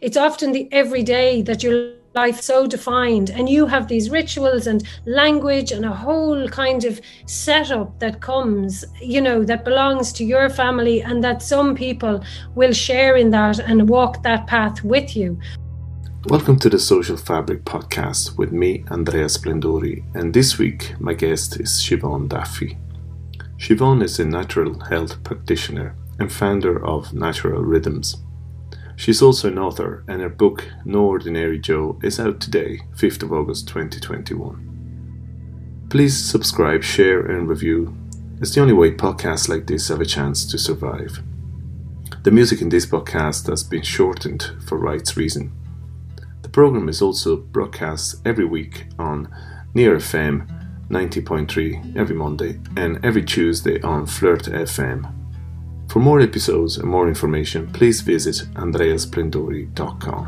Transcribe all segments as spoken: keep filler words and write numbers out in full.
it's often the everyday that your life is so defined, and you have these rituals and language and a whole kind of setup that comes, you know, that belongs to your family, and that some people will share in that and walk that path with you. Welcome to the Social Fabric podcast with me, Andrea Splendori, and this week my guest is Siobhan Daffy. Siobhan is a natural health practitioner and founder of Natural Rhythms. She's also an author, and her book No Ordinary Joe is out today, fifth of August twenty twenty-one. Please subscribe, share and review. It's the only way podcasts like this have a chance to survive. The music in this podcast has been shortened for rights reason. The program is also broadcast every week on Near F M ninety point three every Monday and every Tuesday on Flirt F M. For more episodes and more information, please visit andrea splendori dot com.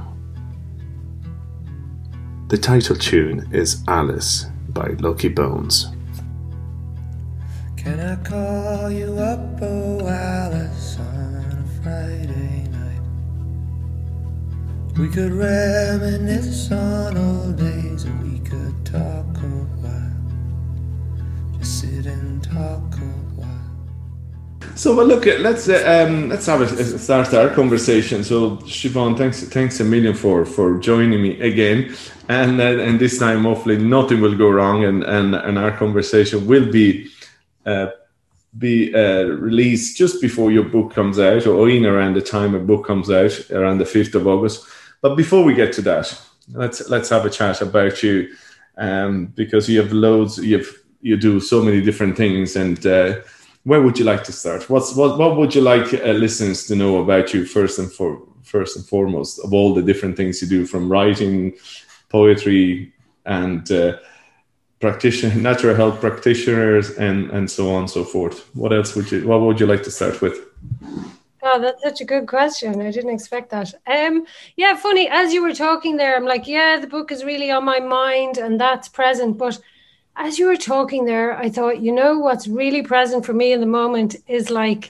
The title tune is Alice by Lucky Bones. Can I call you up, oh Alice, on a Friday night? We could reminisce on old days and we could talk a while. Just sit and talk a while. So, well, look, let's uh, um, let's have a, start our conversation. So, Siobhan, thanks thanks a million for, for joining me again, and uh, and this time, hopefully, nothing will go wrong, and and, and our conversation will be uh, be uh, released just before your book comes out, or in around the time a book comes out, around the fifth of August. But before we get to that, let's let's have a chat about you, um, because you have loads, you have you do so many different things, and. Uh, Where would you like to start? What's what? What would you like uh, listeners to know about you first and for first and foremost, of all the different things you do, from writing, poetry, and uh, practitioner, natural health practitioners, and and so on and so forth? What else would you? What would you like to start with? Oh, that's such a good question. I didn't expect that. Um, yeah, funny. As you were talking there, I'm like, yeah, the book is really on my mind, and that's present, but. As you were talking there, I thought, you know, what's really present for me in the moment is like,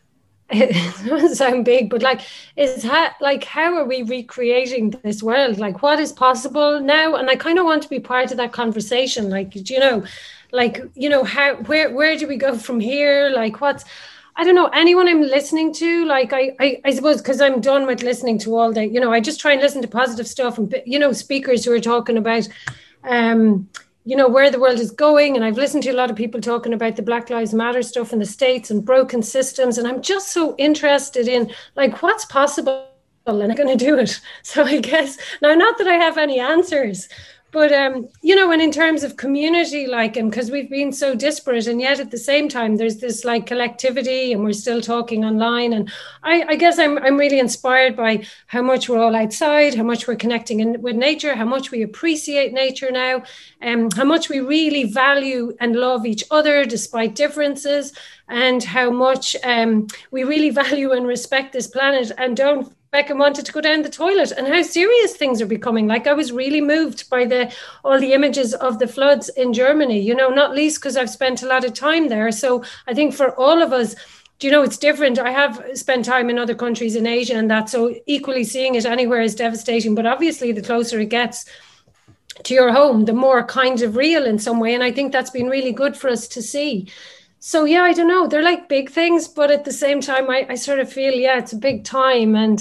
it doesn't sound big, but like, is how, like, how are we recreating this world? Like, what is possible now? And I kind of want to be part of that conversation. Like, you know, like, you know, how, where, where do we go from here? Like, what's, I don't know, anyone I'm listening to, like, I, I, I suppose, because I'm done with listening to all the, you know, I just try and listen to positive stuff and, you know, speakers who are talking about, um, you know, where the world is going. And I've listened to a lot of people talking about the Black Lives Matter stuff in the States and broken systems. And I'm just so interested in like, what's possible, and I'm going to do it. So I guess now, not that I have any answers, but, um, you know, and in terms of community, like, and because we've been so disparate, and yet at the same time, there's this like collectivity, and we're still talking online. And I, I guess I'm I'm really inspired by how much we're all outside, how much we're connecting in, with nature, how much we appreciate nature now, and um, how much we really value and love each other despite differences, and how much um, we really value and respect this planet and don't Beckham wanted to go down the toilet, and how serious things are becoming. Like, I was really moved by the all the images of the floods in Germany, you know, not least because I've spent a lot of time there. So I think for all of us, do you know, it's different. I have spent time in other countries in Asia and that, so equally seeing it anywhere is devastating. But obviously the closer it gets to your home, the more kind of real in some way. And I think that's been really good for us to see. So, yeah, I don't know. They're like big things, but at the same time, I, I sort of feel, yeah, it's a big time. And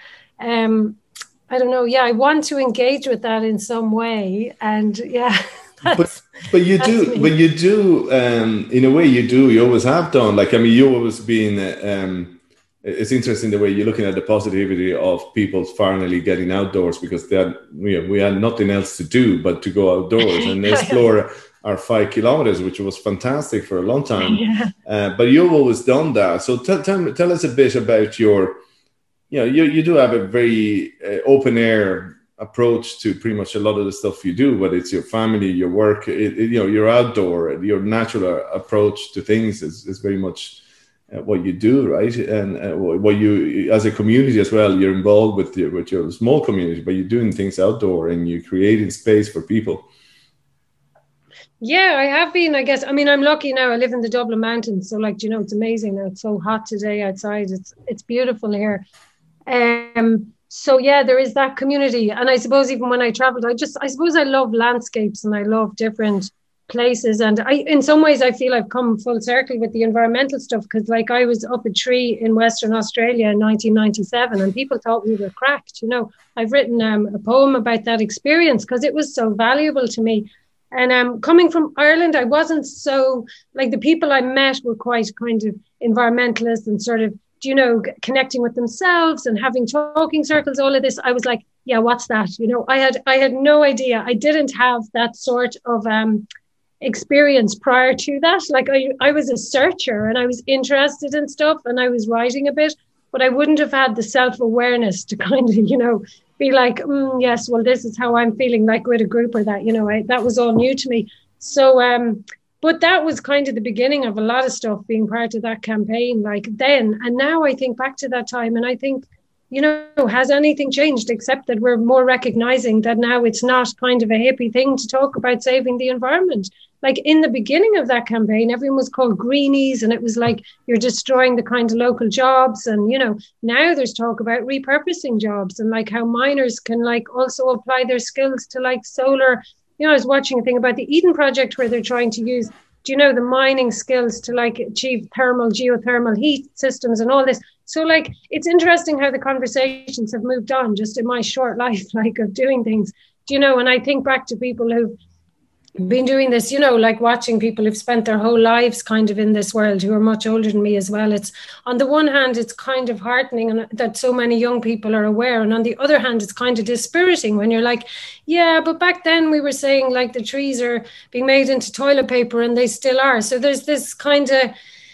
um, I don't know. Yeah, I want to engage with that in some way. And yeah, but but you do, me. but you do, um, in a way you do, you always have done. Like, I mean, you always been, um, it's interesting the way you're looking at the positivity of people finally getting outdoors, because they had, you know, we had nothing else to do but to go outdoors and explore our five kilometers, which was fantastic for a long time. Yeah. Uh, but you've always done that. So tell, tell, tell us a bit about your, you know, you, you do have a very uh, open air approach to pretty much a lot of the stuff you do, whether it's your family, your work, it, it, you know, your outdoor, your natural approach to things is, is very much uh, what you do, right? And uh, what you, as a community as well, you're involved with your, with your small community, but you're doing things outdoor and you're creating space for people. Yeah, I have been, I guess. I mean, I'm lucky now. I live in the Dublin Mountains. So, like, you know, it's amazing now. It's so hot today outside. It's it's beautiful here. Um, so yeah, there is that community. And I suppose even when I traveled, I just, I suppose I love landscapes and I love different places. And I, in some ways, I feel I've come full circle with the environmental stuff, because like I was up a tree in Western Australia in nineteen ninety-seven and people thought we were cracked. You know, I've written um, a poem about that experience because it was so valuable to me. And um, coming from Ireland, I wasn't so, like the people I met were quite kind of environmentalists and sort of, you know, connecting with themselves and having talking circles, all of this. I was like, yeah, what's that? You know, I had, I had no idea. I didn't have that sort of um, experience prior to that. Like I, I was a searcher and I was interested in stuff and I was writing a bit, but I wouldn't have had the self-awareness to kind of, you know, be like, mm, yes, well, this is how I'm feeling, like with a group or that, you know, I, that was all new to me. So, um, but that was kind of the beginning of a lot of stuff being part of that campaign, like then. And now I think back to that time and I think, you know, has anything changed except that we're more recognizing that now it's not kind of a hippie thing to talk about saving the environment. Like in the beginning of that campaign, everyone was called greenies and it was like you're destroying the kind of local jobs. And, you know, now there's talk about repurposing jobs and like how miners can like also apply their skills to like solar. You know, I was watching a thing about the Eden Project where they're trying to use, do you know, the mining skills to like achieve thermal, geothermal heat systems and all this. So like, it's interesting how the conversations have moved on just in my short life, like of doing things, do you know, and I think back to people who've been doing this, you know, like watching people who've spent their whole lives kind of in this world who are much older than me as well. It's on the one hand, it's kind of heartening and that so many young people are aware. And on the other hand, it's kind of dispiriting when you're like, yeah, but back then we were saying like the trees are being made into toilet paper and they still are. So there's this kind of,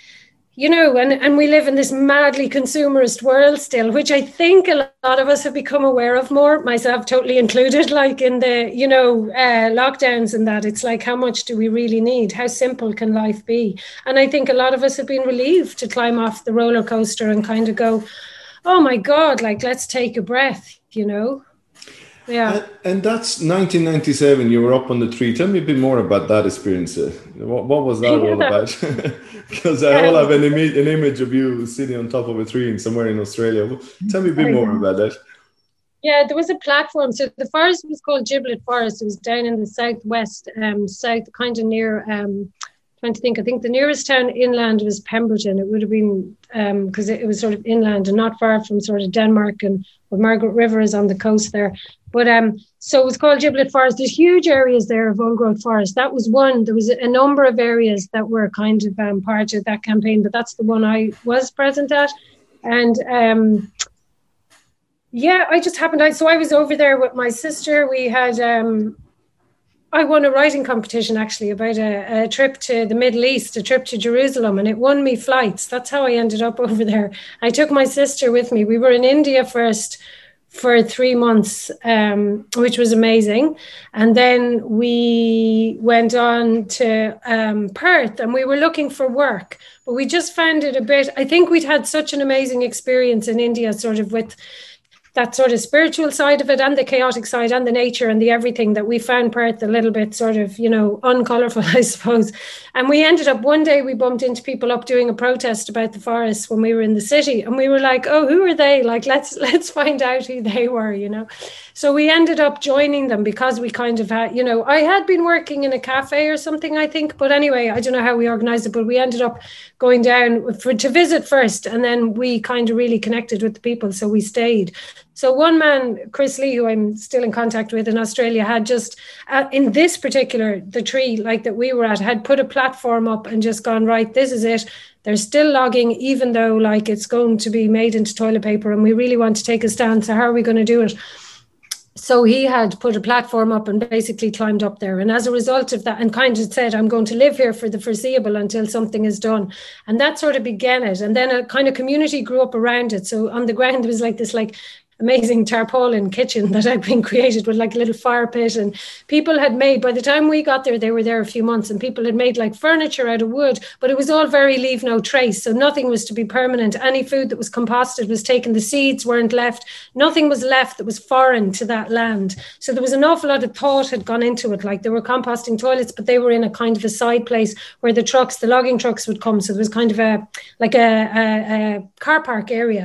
you know, and, and we live in this madly consumerist world still, which I think a lot of us have become aware of more, myself totally included, like in the, you know, uh, lockdowns and that. It's like, how much do we really need? How simple can life be? And I think a lot of us have been relieved to climb off the roller coaster and kind of go, oh my God, like, let's take a breath, you know? Yeah. And, and that's nineteen ninety-seven. You were up on the tree. Tell me a bit more about that experience. What, what was that all Yeah. about? Because I all have an, imi- an image of you sitting on top of a tree in somewhere in Australia. Tell me a bit more about that. Yeah, there was a platform. So the forest was called Giblet Forest. It was down in the southwest, um, south, kind of near. Um, trying to think. I think the nearest town inland was Pemberton. It would have been because um, it, it was sort of inland and not far from sort of Denmark, and well, Margaret River is on the coast there. But um, so it was called Giblet Forest. There's huge areas there of old growth forest. That was one. There was a number of areas that were kind of um, part of that campaign, but that's the one I was present at. And um, yeah, I just happened. I, so I was over there with my sister. We had, um, I won a writing competition actually about a, a trip to the Middle East, a trip to Jerusalem, and it won me flights. That's how I ended up over there. I took my sister with me. We were in India first for three months, um, which was amazing. And then we went on to um, Perth and we were looking for work, but we just found it a bit, I think we'd had such an amazing experience in India, sort of with that sort of spiritual side of it and the chaotic side and the nature and the everything, that we found Perth a little bit sort of, you know, uncolourful, I suppose. And we ended up, one day we bumped into people up doing a protest about the forests when we were in the city. And we were like, oh, who are they? Like, let's, let's find out who they were, you know. So we ended up joining them because we kind of had, you know, I had been working in a cafe or something, I think. But anyway, I don't know how we organised it, but we ended up going down for, to visit first. And then we kind of really connected with the people. So we stayed. So one man, Chris Lee, who I'm still in contact with in Australia, had just, uh, in this particular, the tree like that we were at, had put a platform up and just gone, right, this is it. They're still logging, even though like it's going to be made into toilet paper and we really want to take a stand. So how are we going to do it? So he had put a platform up and basically climbed up there. And as a result of that, and kind of said, I'm going to live here for the foreseeable until something is done. And that sort of began it. And then a kind of community grew up around it. So on the ground, there was like this like amazing tarpaulin kitchen that had been created with like a little fire pit, and people had made, by the time we got there, they were there a few months, and people had made like furniture out of wood, but it was all very leave no trace. So nothing was to be permanent. Any food that was composted was taken. The seeds weren't left. Nothing was left that was foreign to that land. So there was an awful lot of thought had gone into it. Like, there were composting toilets, but they were in a kind of a side place where the trucks, the logging trucks would come. So there was kind of a, like a, a, a car park area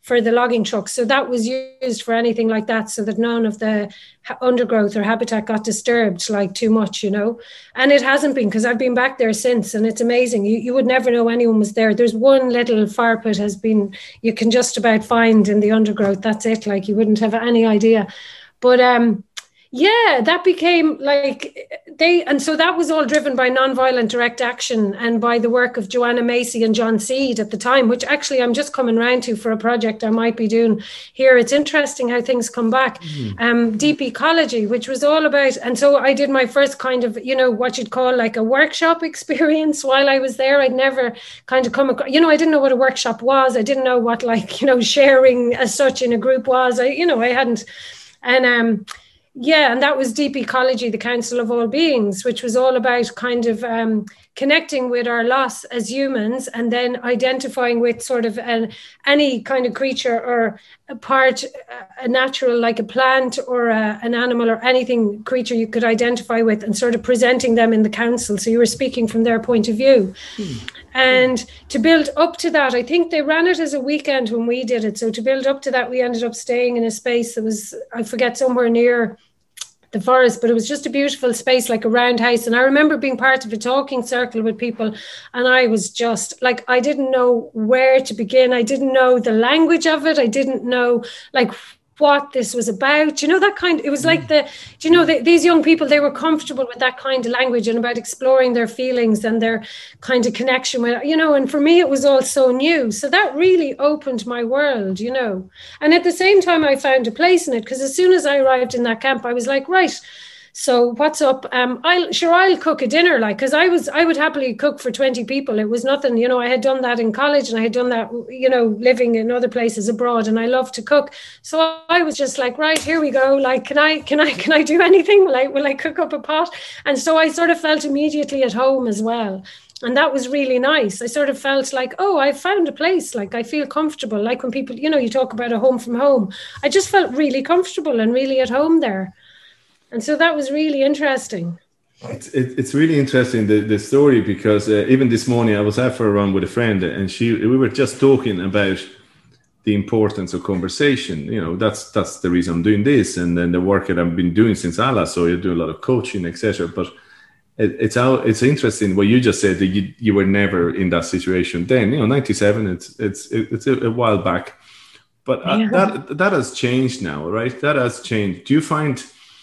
for the logging trucks. So that was used for anything like that, so that none of the undergrowth or habitat got disturbed like too much, you know. And it hasn't been, because I've been back there since, and it's amazing. You, you would never know anyone was there. There's one little fire pit has been, you can just about find in the undergrowth. That's it. Like, you wouldn't have any idea. But um, yeah, that became like they, and so that was all driven by nonviolent direct action and by the work of Joanna Macy and John Seed at the time, which actually I'm just coming round to for a project I might be doing here. It's interesting how things come back. Mm. Um, deep ecology, which was all about, and so I did my first kind of, you know, what you'd call like a workshop experience while I was there. I'd never kind of come across, you know, I didn't know what a workshop was. I didn't know what, like, you know, sharing as such in a group was. I, you know, I hadn't, and um. Yeah, and that was Deep Ecology, the Council of All Beings, which was all about kind of um, connecting with our loss as humans, and then identifying with sort of an, any kind of creature or a part, a natural, like a plant or a, an animal or anything creature you could identify with, and sort of presenting them in the council. So you were speaking from their point of view. Hmm. And to build up to that, I think they ran it as a weekend when we did it. So to build up to that, we ended up staying in a space that was, I forget, somewhere near the forest, but it was just a beautiful space, like a round house. And I remember being part of a talking circle with people, and I was just like, I didn't know where to begin. I didn't know the language of it. I didn't know like what this was about, you know, that kind, it was like the, you know, the, these young people, they were comfortable with that kind of language and about exploring their feelings and their kind of connection with, you know, and for me, it was all so new. So that really opened my world, you know, and at the same time, I found a place in it, because as soon as I arrived in that camp, I was like, right, so what's up? Um, I'll sure I'll cook a dinner, like, because I was I would happily cook for twenty people. It was nothing, you know. I had done that in college, and I had done that, you know, living in other places abroad, and I love to cook. So I was just like, right, here we go. Like, can I can I can I do anything? Will I will I cook up a pot? And so I sort of felt immediately at home as well. And that was really nice. I sort of felt like, oh, I found a place. Like, I feel comfortable. Like when people, you know, you talk about a home from home. I just felt really comfortable and really at home there. And so that was really interesting. It's, it, it's really interesting, the, the story, because uh, even this morning I was out for a run with a friend, and she we were just talking about the importance of conversation. You know, that's that's the reason I'm doing this, and then the work that I've been doing since Allah. So you do a lot of coaching, et cetera. But it, it's how it's interesting what you just said, that you, you were never in that situation then. You know, ninety-seven. It's it's it's a, a while back, but yeah. uh, that that has changed now, right? That has changed. Do you find?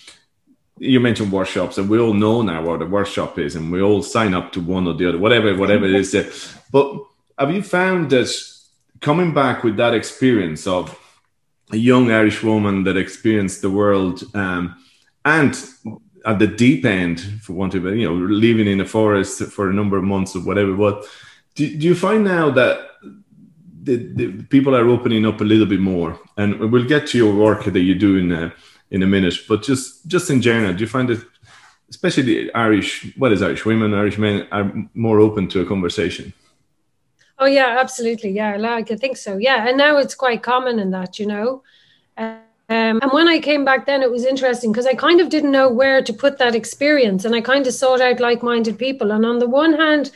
You mentioned workshops, and we all know now what a workshop is, and we all sign up to one or the other, whatever, whatever it is. There. But have you found that coming back with that experience of a young Irish woman that experienced the world, um, and at the deep end, for want of, you know, living in a forest for a number of months or whatever, what do, do you find now that the, the people are opening up a little bit more? And we'll get to your work that you do in uh, in a minute, but just just in general, do you find that especially the Irish, what is Irish women, Irish men are more open to a conversation? Oh yeah, absolutely. Yeah, like I think so. Yeah, and now it's quite common in that, you know. Um, and when I came back then, it was interesting because I kind of didn't know where to put that experience, and I kind of sought out like-minded people. And on the one hand,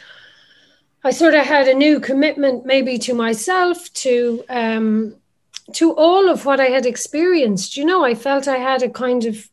I sort of had a new commitment maybe to myself, to um, to all of what I had experienced. You know, I felt I had a kind of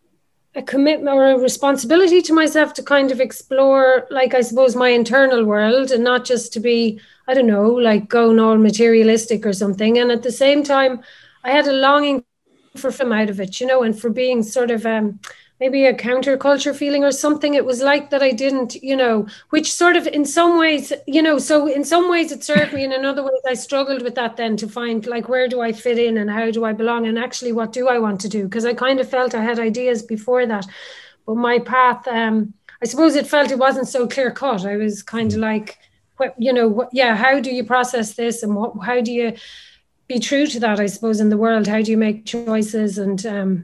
a commitment or a responsibility to myself to kind of explore, like, I suppose, my internal world, and not just to be, I don't know, like going all materialistic or something. And at the same time, I had a longing for from out of it, you know, and for being sort of um, maybe a counterculture feeling or something. It was like that I didn't, you know, which sort of in some ways, you know, so in some ways it served me, and in other ways I struggled with that then, to find like, where do I fit in and how do I belong, and actually what do I want to do? Because I kind of felt I had ideas before that, but my path, um, I suppose it felt it wasn't so clear cut. I was kind of like, what, you know, what, yeah, how do you process this, and what, how do you be true to that, I suppose, in the world? How do you make choices? And um,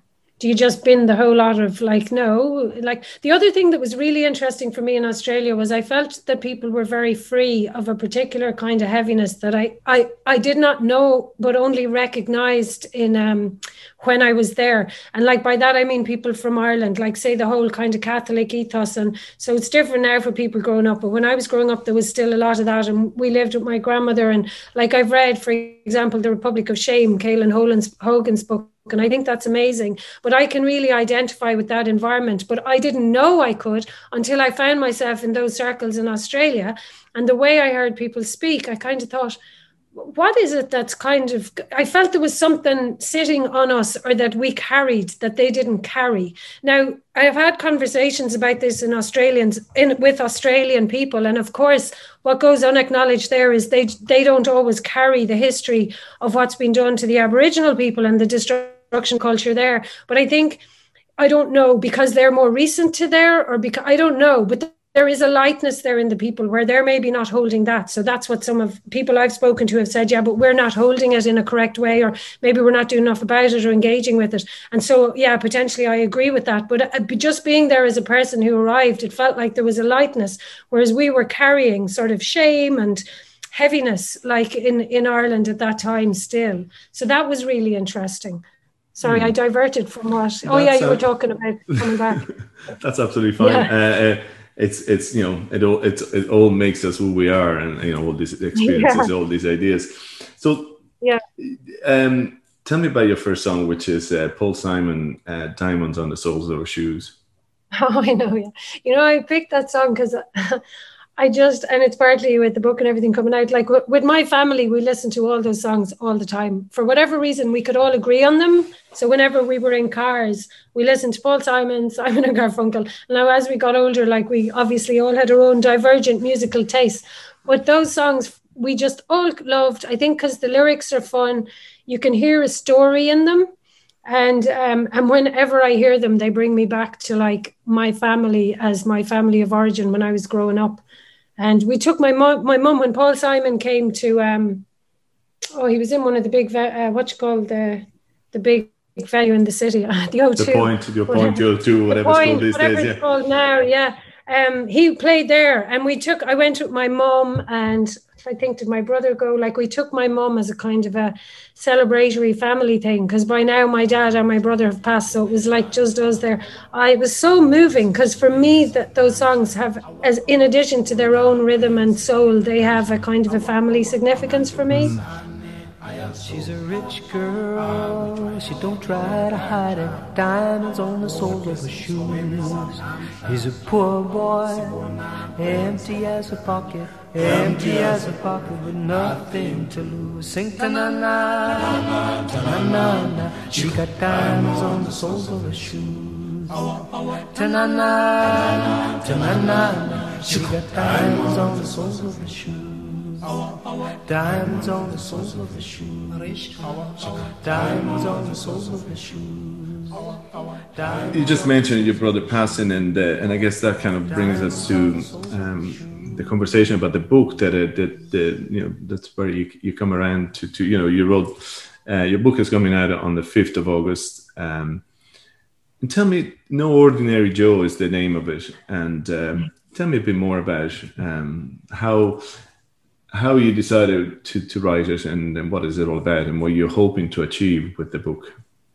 do you just bin the whole lot of like, no, like the other thing that was really interesting for me in Australia was I felt that people were very free of a particular kind of heaviness that I, I, I did not know, but only recognized in um, when I was there. And like by that, I mean people from Ireland, like say the whole kind of Catholic ethos. And so it's different now for people growing up. But when I was growing up, there was still a lot of that. And we lived with my grandmother. And like I've read, for example, The Republic of Shame, Caelan Hogan's, Hogan's book. And I think that's amazing. But I can really identify with that environment. But I didn't know I could until I found myself in those circles in Australia. And the way I heard people speak, I kind of thought, what is it that's kind of, I felt there was something sitting on us or that we carried that they didn't carry. Now, I've had conversations about this in Australians, in, with Australian people. And of course, what goes unacknowledged there is they, they don't always carry the history of what's been done to the Aboriginal people and the destruction culture there. But I think, I don't know, because they're more recent to there or because, I don't know, but there is a lightness there in the people where they're maybe not holding that. So that's what some of people I've spoken to have said, yeah, but we're not holding it in a correct way, or maybe we're not doing enough about it or engaging with it. And so, yeah, potentially I agree with that. But just being there as a person who arrived, it felt like there was a lightness, whereas we were carrying sort of shame and heaviness, like in, in Ireland at that time still. So that was really interesting. Sorry, mm. I diverted from what, that's oh yeah, you uh, were talking about coming back. That's absolutely fine. Yeah. Uh, uh, It's it's you know it all it's it all makes us who we are, and you know all these experiences, yeah. all these ideas. So yeah, um, tell me about your first song, which is uh, Paul Simon, uh, "Diamonds on the Soles of Our Shoes." Oh, I know, yeah. You know, I picked that song because I just, and it's partly with the book and everything coming out. Like with my family, we listen to all those songs all the time. For whatever reason, we could all agree on them. So whenever we were in cars, we listened to Paul Simon, Simon and Garfunkel. Now, as we got older, like we obviously all had our own divergent musical tastes. But those songs we just all loved, I think, because the lyrics are fun. You can hear a story in them. And um, and whenever I hear them, they bring me back to like my family as my family of origin when I was growing up. And we took my mom, my mum when Paul Simon came to, um, oh, he was in one of the big, uh, what you call the the big venue in the city, the O two. The Point, your Point, the O two, whatever it's called these whatever days. It's yeah. called now, yeah. Um, he played there, and we took. I went with my mum, and I think did my brother go? Like we took my mum as a kind of a celebratory family thing, because by now my dad and my brother have passed, so it was like just us there. I it was so moving because for me that those songs have, as in addition to their own rhythm and soul, they have a kind of a family significance for me. She's a rich girl, she don't try to hide it. Diamonds on the soles of her shoes. He's a poor boy, empty as a pocket, empty as a pocket with nothing to lose. Sing ta-na-na, ta-na-na-na. She got diamonds on the soles of her shoes. Ta-na-na, ta-na-na-na. She got diamonds on the soles of her shoes. Diamonds on the soles of the shoes. Diamonds on the soles of the shoes. You just mentioned your brother passing, and uh, and I guess that kind of brings us to um, the conversation about the book. That uh, that the you know that's where you you come around to to you know you wrote uh, your book is coming out on the fifth of August. Um, and tell me, No Ordinary Joe is the name of it, and um, tell me a bit more about um, how. How you decided to, to write it, and, and what is it all about, and what you're hoping to achieve with the book?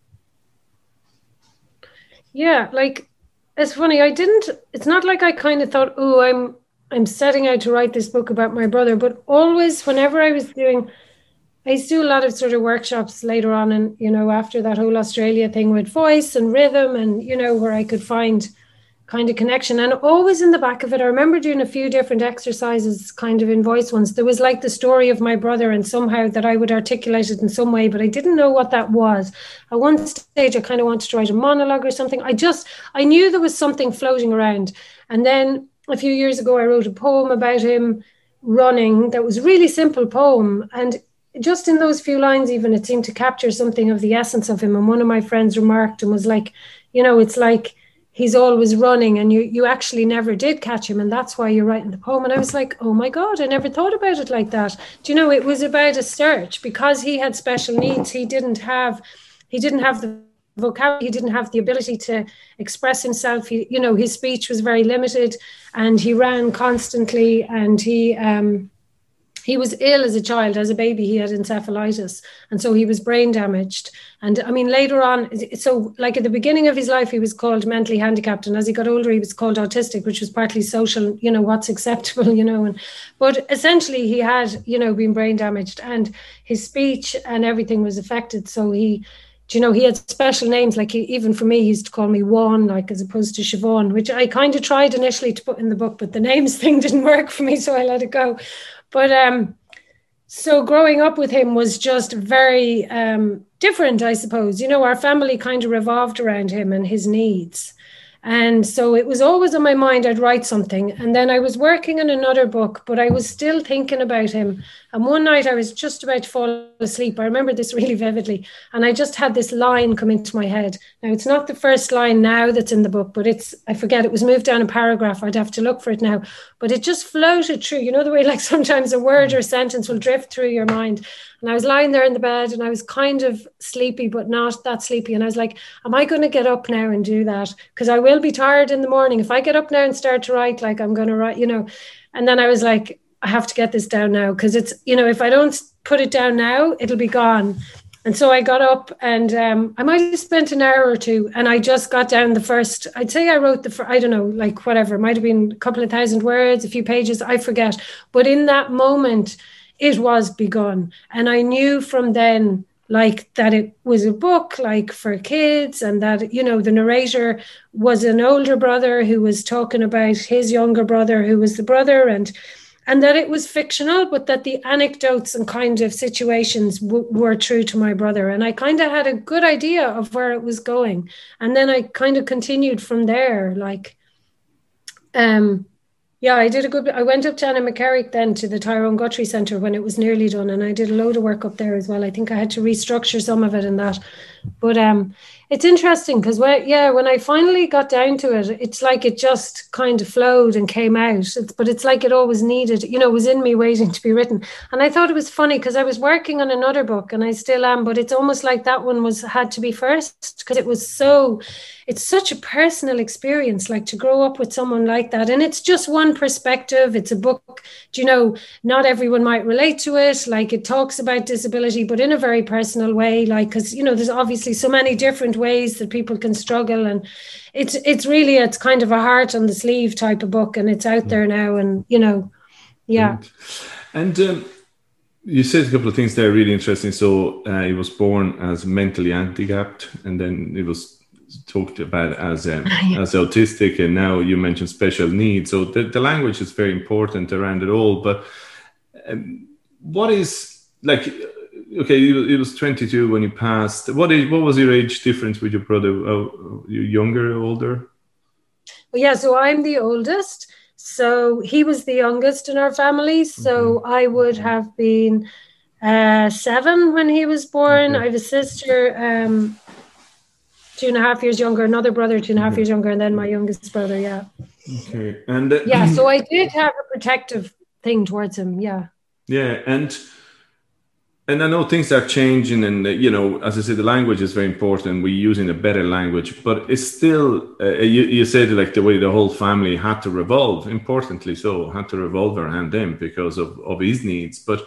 Yeah, like it's funny. I didn't. It's not like I kind of thought, oh, I'm I'm setting out to write this book about my brother. But always, whenever I was doing, I used to do a lot of sort of workshops later on, and you know, after that whole Australia thing with voice and rhythm, and you know, where I could find kind of connection. And always in the back of it, I remember doing a few different exercises kind of in voice ones. There was like the story of my brother, and somehow that I would articulate it in some way, but I didn't know what that was. At one stage, I kind of wanted to write a monologue or something. I just, I knew there was something floating around. And then a few years ago, I wrote a poem about him running that was a really simple poem. And just in those few lines, even, it seemed to capture something of the essence of him. And one of my friends remarked and was like, you know, it's like, he's always running, and you you actually never did catch him, and that's why you're writing the poem. And I was like, oh my God, I never thought about it like that. Do you know, it was about a search. Because he had special needs, he didn't have he didn't have the vocabulary. He didn't have the ability to express himself. He, you know, his speech was very limited, and he ran constantly, and he um, he was ill as a child. As a baby, he had encephalitis, and so he was brain damaged. And I mean, later on, so like at the beginning of his life, he was called mentally handicapped, and as he got older, he was called autistic, which was partly social, you know, what's acceptable, you know. And but essentially, he had, you know, been brain damaged, and his speech and everything was affected. So he, you know, he had special names, like he, even for me, he used to call me Juan, like as opposed to Siobhan, which I kind of tried initially to put in the book, but the names thing didn't work for me, so I let it go. But um, so growing up with him was just very um, different, I suppose. You know, our family kind of revolved around him and his needs. And so it was always on my mind, I'd write something. And then I was working on another book, but I was still thinking about him. And one night I was just about to fall asleep. I remember this really vividly. And I just had this line come into my head. Now, it's not the first line now that's in the book, but it's, I forget, it was moved down a paragraph. I'd have to look for it now. But it just floated through. You know the way like sometimes a word or a sentence will drift through your mind. And I was lying there in the bed and I was kind of sleepy, but not that sleepy. And I was like, am I going to get up now and do that? Because I will be tired in the morning. If I get up now and start to write, like I'm going to write, you know. And then I was like, I have to get this down now, because it's, you know, if I don't put it down now, it'll be gone. And so I got up and um, I might have spent an hour or two, and I just got down the first, I'd say I wrote the, I don't know, like whatever, it might have been a couple of thousand words, a few pages, I forget. But in that moment, it was begun. And I knew from then, like, that it was a book, like, for kids, and that, you know, the narrator was an older brother who was talking about his younger brother, who was the brother, and and that it was fictional, but that the anecdotes and kind of situations w- were true to my brother. And I kind of had a good idea of where it was going. And then I kind of continued from there, like, um, yeah, I did a good, I went up to Annaghmakerrig then to the Tyrone Guthrie Centre when it was nearly done. And I did a load of work up there as well. I think I had to restructure some of it and that. But um, it's interesting because, when, yeah, when I finally got down to it, it's like it just kind of flowed and came out. It's, but it's like it always needed, you know, it was in me waiting to be written. And I thought it was funny because I was working on another book and I still am, but it's almost like that one was had to be first because it was so, it's such a personal experience, like to grow up with someone like that. And it's just one perspective. It's a book, you know, not everyone might relate to it. Like it talks about disability, but in a very personal way, like, because, you know, there's obviously so many different ways that people can struggle. And it's, it's really, it's kind of a heart on the sleeve type of book, and it's out there now. And, you know, yeah. And um, you said a couple of things there really interesting. So uh, he was born as mentally handicapped, and then it was talked about as um, yeah. as autistic, and now you mentioned special needs. So the, the language is very important around it all. But um, what is, like, okay, you, it was twenty-two when you passed. What is what was your age difference with your brother? Uh, you younger or older? Well, yeah, so I'm the oldest. So he was the youngest in our family. So mm-hmm. I would have been uh, seven when he was born. Okay. I have a sister um, two and a half years younger, another brother two and a half mm-hmm. years younger, and then my youngest brother, yeah. Okay. And uh, yeah, so I did have a protective thing towards him, yeah. Yeah, and and I know things are changing, and uh, you know, as I said, the language is very important. We're using a better language, but it's still, uh, you, you said like the way the whole family had to revolve, importantly so, had to revolve around him because of, of his needs. But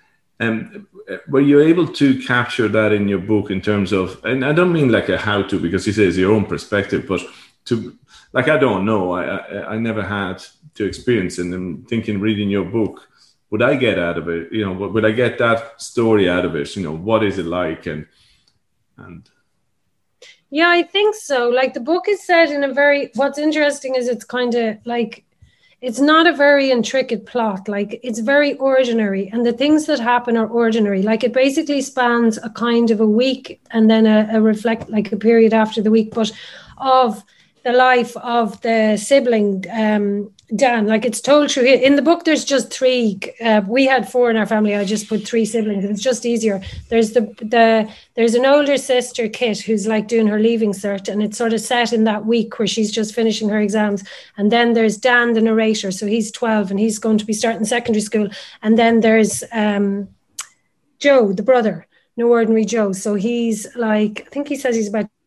um, were you able to capture that in your book in terms of, and I don't mean like a how-to, because he says your own perspective, but to, like, I don't know, I, I, I never had to experience it, and I'm thinking reading your book, would I get out of it? You know, would I get that story out of it? You know, what is it like? And and yeah, I think so. Like the book is set in a very, what's interesting is it's kind of like, it's not a very intricate plot. Like it's very ordinary, and the things that happen are ordinary. Like it basically spans a kind of a week and then a, a reflect, like a period after the week, but of the life of the sibling, um, Dan. Like it's told through in the book. There's just three. Uh, we had four in our family. I just put three siblings. It's just easier. There's the the there's an older sister, Kit, who's like doing her leaving cert, and it's sort of set in that week where she's just finishing her exams. And then there's Dan, the narrator. So he's twelve and he's going to be starting secondary school. And then there's um, Joe, the brother, No Ordinary Joe. So he's like, I think he says he's about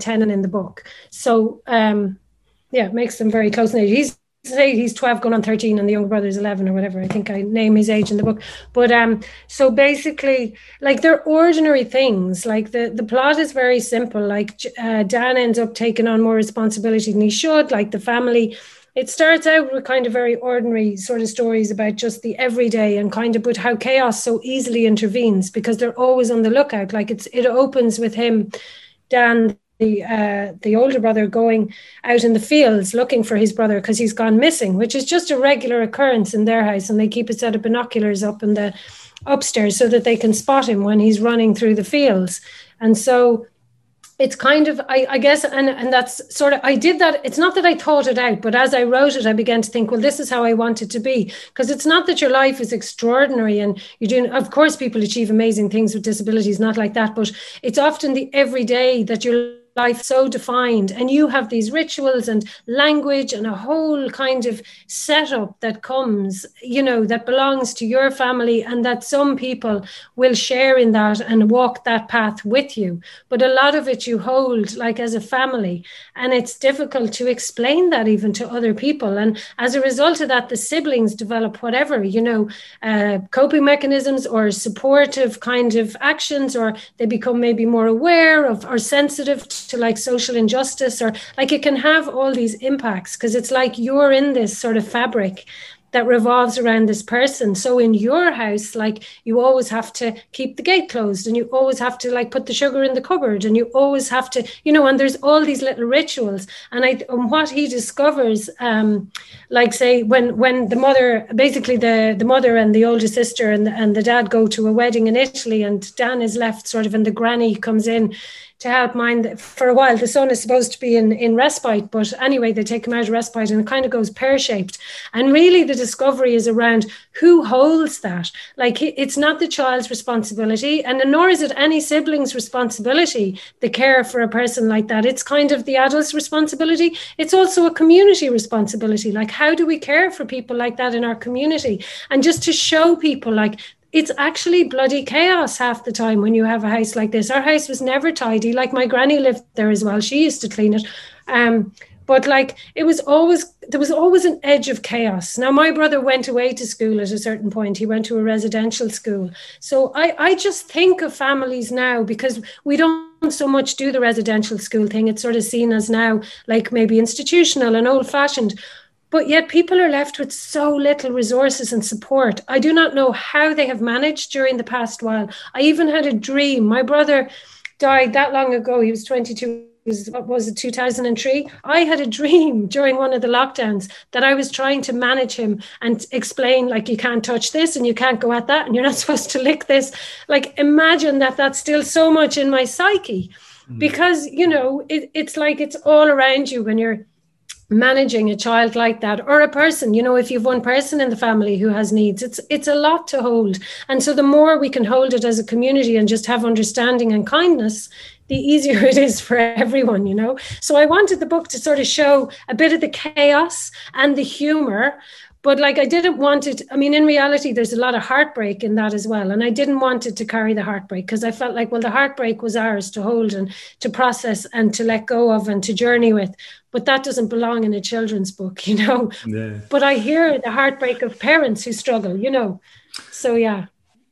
ten in the book. So um, yeah, it makes them very close in age. He's say he's twelve going on thirteen and the younger brother is eleven or whatever. I think I name his age in the book. But um, so basically, like, they're ordinary things. Like the, the plot is very simple. Like uh, Dan ends up taking on more responsibility than he should. Like the family, it starts out with kind of very ordinary sort of stories about just the everyday and kind of, but how chaos so easily intervenes because they're always on the lookout. Like it's it opens with him, Dan, the uh, the older brother, going out in the fields looking for his brother because he's gone missing, which is just a regular occurrence in their house, and they keep a set of binoculars up in the upstairs so that they can spot him when he's running through the fields. And so it's kind of, I, I guess, and, and that's sort of, I did that. It's not that I thought it out, but as I wrote it, I began to think, well, this is how I want it to be. Because it's not that your life is extraordinary and you're doing, of course, people achieve amazing things with disabilities, not like that, but it's often the everyday that you're life so defined, and you have these rituals and language and a whole kind of setup that comes, you know, that belongs to your family, and that some people will share in that and walk that path with you. But a lot of it you hold like as a family, and it's difficult to explain that even to other people. And as a result of that, the siblings develop whatever, you know, uh, coping mechanisms or supportive kind of actions, or they become maybe more aware of or sensitive to to like social injustice, or like it can have all these impacts because it's like you're in this sort of fabric that revolves around this person. So in your house, like you always have to keep the gate closed, and you always have to like put the sugar in the cupboard, and you always have to, you know, and there's all these little rituals. And I, and what he discovers, um, like say when when the mother, basically the, the mother and the older sister and, and the dad go to a wedding in Italy, and Dan is left sort of, and the granny comes in to help mind for a while. The son is supposed to be in, in respite, but anyway, they take him out of respite, and it kind of goes pear-shaped. And really the discovery is around who holds that. Like it's not the child's responsibility, and nor is it any sibling's responsibility, the care for a person like that. It's kind of the adult's responsibility. It's also a community responsibility. Like, how do we care for people like that in our community? And just to show people, like, it's actually bloody chaos half the time when you have a house like this. Our house was never tidy. Like my granny lived there as well. She used to clean it. Um, but like it was always, there was always an edge of chaos. Now my brother went away to school at a certain point. He went to a residential school. So I, I just think of families now, because we don't so much do the residential school thing. It's sort of seen as now like maybe institutional and old fashioned. But yet people are left with so little resources and support. I do not know how they have managed during the past while. I even had a dream. My brother died that long ago. He was twenty-two. It was, what was it, two thousand three? I had a dream during one of the lockdowns that I was trying to manage him and explain, like, you can't touch this and you can't go at that and you're not supposed to lick this. Like, imagine that that's still so much in my psyche. Mm. Because, you know, it, it's like it's all around you when you're managing a child like that, or a person, you know, if you've one person in the family who has needs, it's it's a lot to hold. And so the more we can hold it as a community and just have understanding and kindness, the easier it is for everyone, you know. So I wanted the book to sort of show a bit of the chaos and the humor, but like I didn't want it, I mean, in reality, there's a lot of heartbreak in that as well. And I didn't want it to carry the heartbreak, because I felt like, well, the heartbreak was ours to hold and to process and to let go of and to journey with. But that doesn't belong in a children's book, you know. Yeah. But I hear the heartbreak of parents who struggle, you know. So, yeah.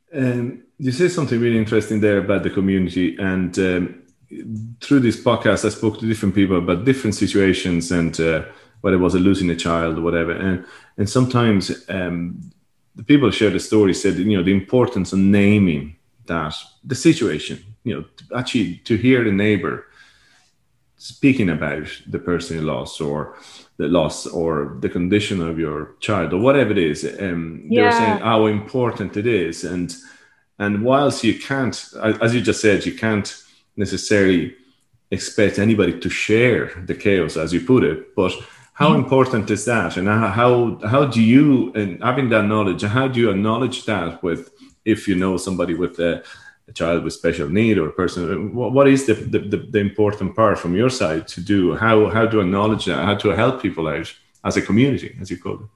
Um, you said something really interesting there about the community. And um, through this podcast, I spoke to different people about different situations, and uh, whether it was a losing a child or whatever. And and sometimes um, the people who share the story said, you know, the importance of naming that, the situation, you know, actually to hear the neighbor speaking about the person you lost, or the loss, or the condition of your child, or whatever it is. Um, yeah. They're saying how important it is. And and whilst you can't, as you just said, you can't necessarily expect anybody to share the chaos, as you put it, but how important is that? And how how do you, and having that knowledge, how do you acknowledge that with, if you know somebody with a, a child with special need, or a person, what, what is the, the the important part from your side to do? How how to acknowledge that? How to help people out as a community, as you call it?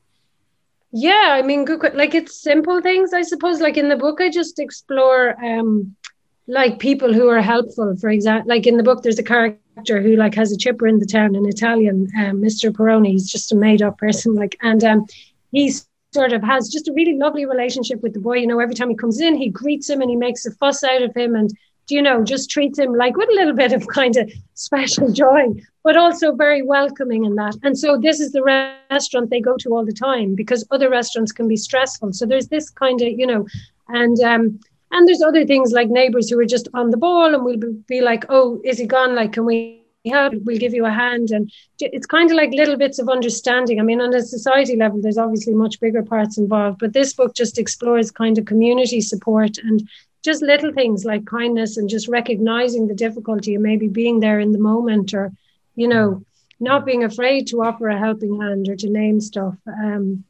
Yeah, I mean, good, like it's simple things, I suppose. Like in the book, I just explore um, like people who are helpful. For example, like in the book, there's a character who like has a chipper in the town, an Italian, um, Mister Peroni. He's just a made up person, like, and um, he's sort of has just a really lovely relationship with the boy. You know, every time he comes in, he greets him and he makes a fuss out of him, and you know, just treats him like with a little bit of kind of special joy, but also very welcoming in that. And so this is the restaurant they go to all the time, because other restaurants can be stressful. So there's this kind of, you know, and um, and there's other things like neighbors who are just on the ball and will be like, oh, is he gone? Like, can we help? We'll give you a hand. And it's kind of like little bits of understanding. I mean, on a society level, there's obviously much bigger parts involved, but this book just explores kind of community support and just little things like kindness and just recognizing the difficulty and maybe being there in the moment, or, you know, not being afraid to offer a helping hand or to name stuff. Um,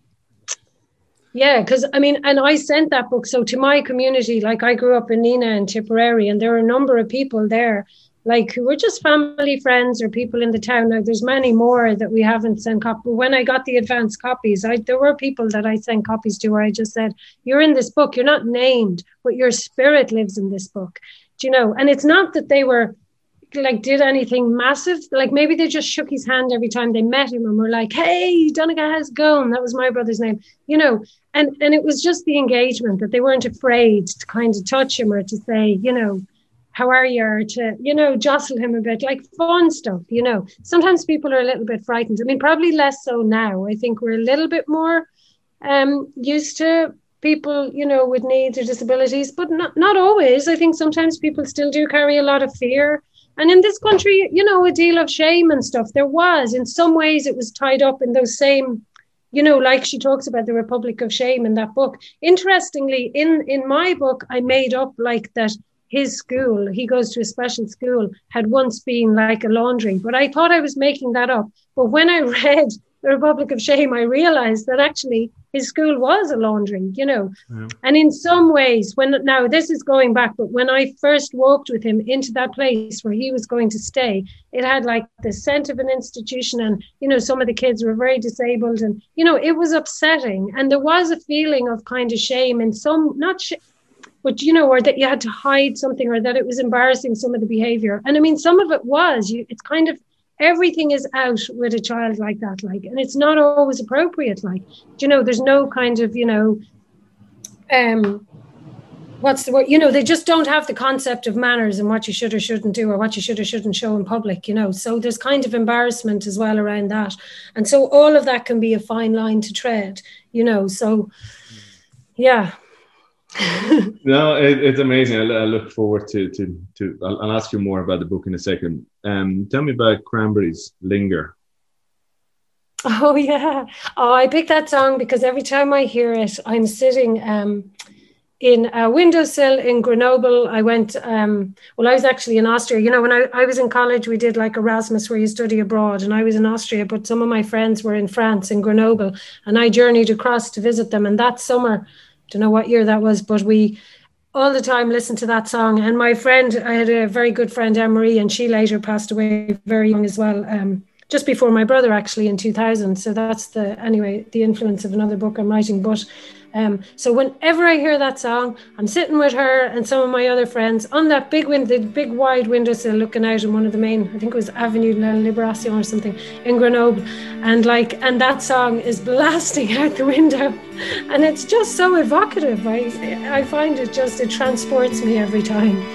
yeah, because I mean, and I sent that book so to my community. Like, I grew up in Neenah and Tipperary, and there were a number of people there, like, who were just family friends or people in the town. Now, there's many more that we haven't sent copies. But when I got the advance copies, I there were people that I sent copies to where I just said, you're in this book, you're not named, but your spirit lives in this book. Do you know? And it's not that they were like did anything massive. Like, maybe they just shook his hand every time they met him and were like, hey, Donegal, how's it going? That was my brother's name, you know. And and it was just the engagement, that they weren't afraid to kind of touch him or to say, you know, how are you? Or to, you know, jostle him a bit, like fun stuff, you know. Sometimes people are a little bit frightened. I mean, probably less so now. I think we're a little bit more um, used to people, you know, with needs or disabilities, but not, not always. I think sometimes people still do carry a lot of fear. And in this country, you know, a deal of shame and stuff, there was. In some ways, it was tied up in those same, you know, like she talks about the Republic of Shame in that book. Interestingly, in, in my book, I made up like that his school, he goes to a special school, had once been like a laundry. But I thought I was making that up. But when I read the Republic of Shame, I realized that actually his school was a laundry, you know. Yeah. And in some ways, when now this is going back, but when I first walked with him into that place where he was going to stay, it had like the scent of an institution, and, you know, some of the kids were very disabled, and, you know, it was upsetting. And there was a feeling of kind of shame in some, not sh- but, you know, or that you had to hide something, or that it was embarrassing, some of the behavior. And I mean, some of it was, you, it's kind of, everything is out with a child like that, like, and it's not always appropriate. Like, you know, there's no kind of, you know, um, what's the word? You know, they just don't have the concept of manners and what you should or shouldn't do, or what you should or shouldn't show in public, you know. So there's kind of embarrassment as well around that. And so all of that can be a fine line to tread, you know. So, yeah. No, it, it's amazing. I, I look forward to to to. I'll, I'll ask you more about the book in a second. Um, tell me about Cranberries' "Linger." Oh yeah, oh I picked that song because every time I hear it, I'm sitting um in a windowsill in Grenoble. I went um well, I was actually in Austria. You know, when I, I was in college, we did like Erasmus, where you study abroad, and I was in Austria, but some of my friends were in France, in Grenoble, and I journeyed across to visit them. And that summer, don't know what year that was, but we all the time listened to that song. And my friend, I had a very good friend, Anne-Marie, and she later passed away very young as well, um, just before my brother, actually, in two thousand. So that's the, anyway, the influence of another book I'm writing. But um, so whenever I hear that song, I'm sitting with her and some of my other friends on that big window, the big wide windowsill, looking out in one of the main, I think it was Avenue de la Libération or something in Grenoble. And like, and that song is blasting out the window. And it's just so evocative. I, I find it just, it transports me every time.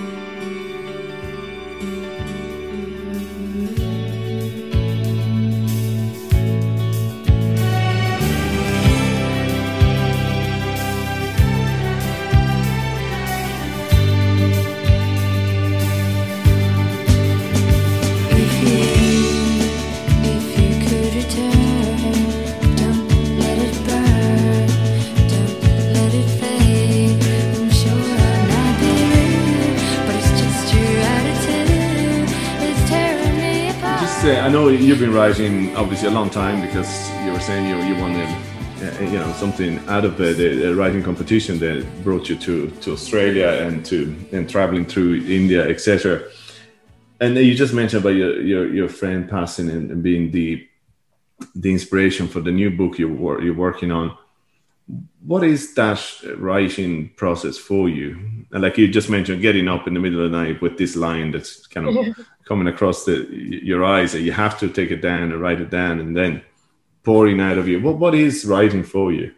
I know you've been writing obviously a long time, because you were saying you you wanted uh, you know something out of the, the writing competition that brought you to, to Australia and to and traveling through India, et cetera. And you just mentioned about your your, your friend passing and, and being the the inspiration for the new book you were you're working on. what is that writing process for you? And like you just mentioned, getting up in the middle of the night with this line that's kind of coming across the your eyes, that you have to take it down and write it down, and then pouring out of you. What what is writing for you?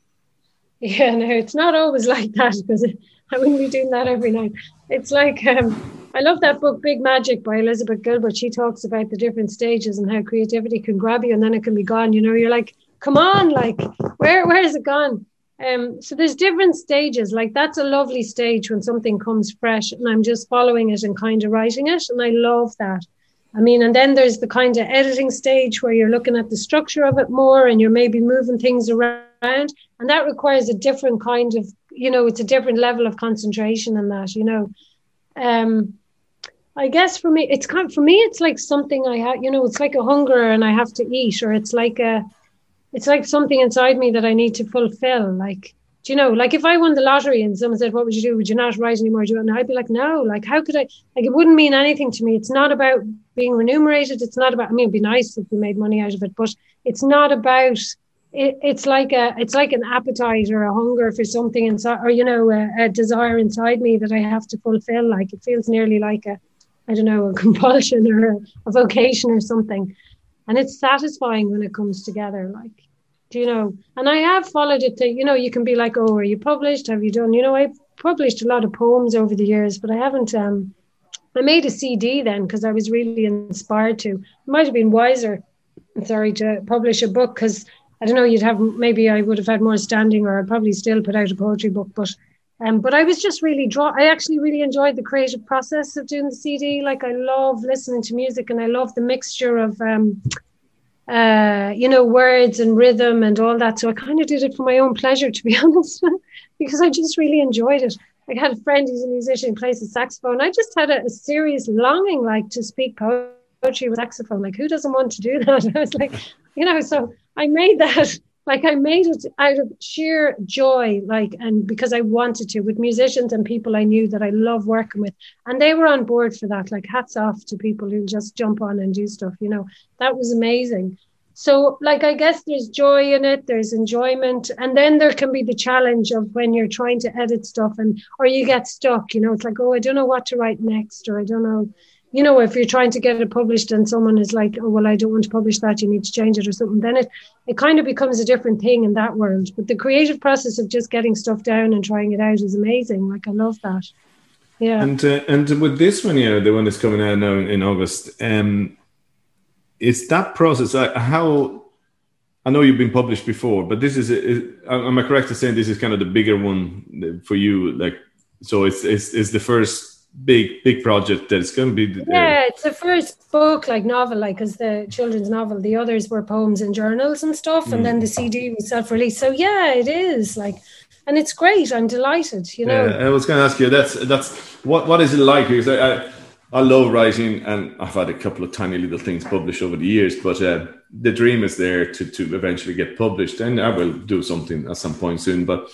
Yeah, no, it's not always like that, because I wouldn't be doing that every night. It's like, um, I love that book, Big Magic by Elizabeth Gilbert. She talks about the different stages and how creativity can grab you and then it can be gone. You know, you're like, come on, like, where where is it gone? Um, so there's different stages. Like, that's a lovely stage when something comes fresh and I'm just following it and kind of writing it. And I love that. I mean, and then there's the kind of editing stage where you're looking at the structure of it more and you're maybe moving things around. And that requires a different kind of, you know, it's a different level of concentration in that, you know. Um, I guess for me, it's kind of, for me, it's like something I have, you know, it's like a hunger and I have to eat, or it's like a, it's like something inside me that I need to fulfill. Like, do you know, like if I won the lottery and someone said, what would you do? Would you not write anymore? Do you? And I'd be like, no, like, how could I, like, it wouldn't mean anything to me. It's not about being remunerated. It's not about, I mean, it'd be nice if we made money out of it, but it's not about, it, it's like a, it's like an appetite or a hunger for something inside, or, you know, a, a desire inside me that I have to fulfill. Like, it feels nearly like a, I don't know, a compulsion or a, a vocation or something. And it's satisfying when it comes together, like, do you know? And I have followed it to, you know, you can be like, oh, are you published? Have you done, you know, I've published a lot of poems over the years, but I haven't, um, I made a C D then because I was really inspired to. It might have been wiser, sorry, to publish a book, because I don't know, you'd have, maybe I would have had more standing, or I'd probably still put out a poetry book, but Um, but I was just really drawn. I actually really enjoyed the creative process of doing the C D. Like, I love listening to music, and I love the mixture of, um, uh, you know, words and rhythm and all that. So I kind of did it for my own pleasure, to be honest, because I just really enjoyed it. I had a friend who's a musician, plays the saxophone. I just had a, a serious longing, like, to speak poetry with saxophone. Like, who doesn't want to do that? I was like, you know, so I made that. Like, I made it out of sheer joy, like, and because I wanted to, with musicians and people I knew that I love working with. And they were on board for that. Like, hats off to people who just jump on and do stuff, you know. That was amazing. So, like, I guess there's joy in it, there's enjoyment. And then there can be the challenge of when you're trying to edit stuff, and or you get stuck, you know, it's like, oh, I don't know what to write next, or I don't know. You know, if you're trying to get it published and someone is like, oh, well, I don't want to publish that, you need to change it or something, then it, it kind of becomes a different thing in that world. But the creative process of just getting stuff down and trying it out is amazing. Like, I love that. Yeah. And uh, and with this one, you know, the one that's coming out now in, in August, um, it's that process. Uh, how, I know you've been published before, but this is, is, am I correct in saying this is kind of the bigger one for you? Like, so it's it's, it's the first big big project that's going to be the, yeah it's the first book, like, novel, like, because the children's novel, the others were poems and journals and stuff, and mm. then the C D was self-released. So yeah, it is, like, and it's great. I'm delighted, you know. Yeah, I was going to ask you, that's that's what what is it like? Because I, I I love writing, and I've had a couple of tiny little things published over the years, but uh, the dream is there to to eventually get published, and I will do something at some point soon. But